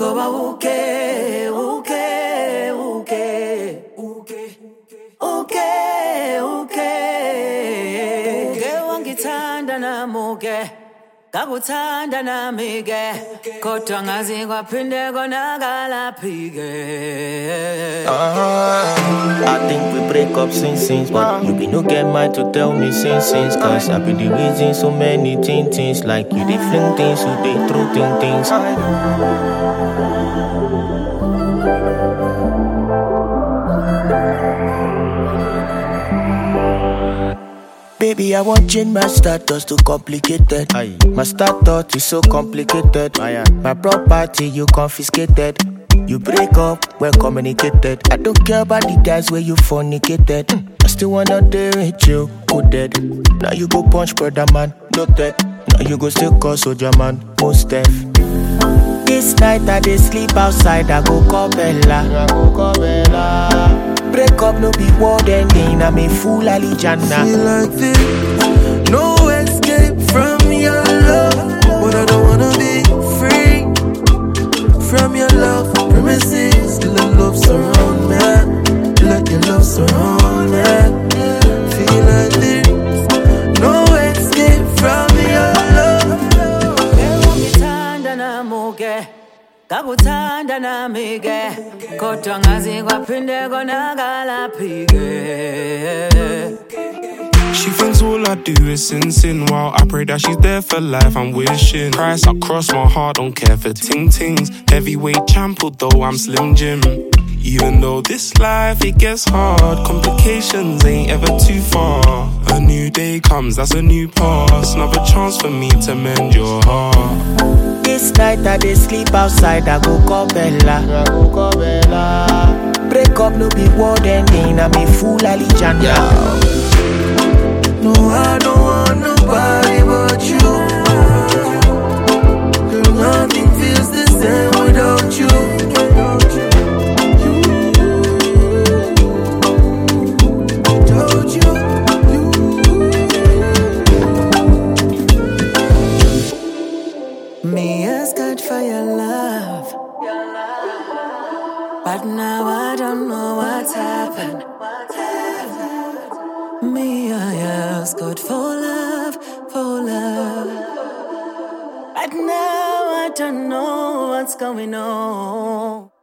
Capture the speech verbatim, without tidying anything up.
ngoba uke uke uke uke uke uke uke wangithanda namuke ngakuthanda nami ke kodwa ngazi kwaphinde konakala phike. I think we break up since since, but you be no get mind to tell me since since. Cause I be the reason so many things, things like you dey fling things, you dey throw thing things. Baby, I want change my status to complicated. Aye. My status is so complicated. Aye. My property you confiscated. You break up, well communicated. I don't care about the guys where you fornicated. mm. I still wanna dare with you, coded. Now you go punch brother man, noted. Now you go still call soldier man, most deaf. This night I dey sleep outside, I go call Bella. I go call Bella. Break up no be word ending, I'm a fool Alijana. Feel like this, no escape from your love. But I don't wanna be free from your love. Promises, let love surround me. Let your love surround me. Feel like this, no escape from your love. Ngithanda namuke ngakuthanda nami ke kodwa ngazi kwaphinde konakala phike. She thinks all I do is sin, sin. While I pray that she's there for life, I'm wishing Christ across my heart, don't care for ting tings. Heavyweight champ, although I'm Slim Jim. Even though this life, it gets hard, complications ain't ever too far. A new day comes, that's a new past. Another chance for me to mend your heart. This night I dey sleep outside, I go call Bella. I go call Bella. Break up no be word ending, I'm a fool Alijana. Yeah. No, I don't want nobody but you. Girl, nothing feels the same without you. Without you. Me ask God for your love, but now I don't know what's happened. Me, I ask God for love, for love, but now I don't know what's going on.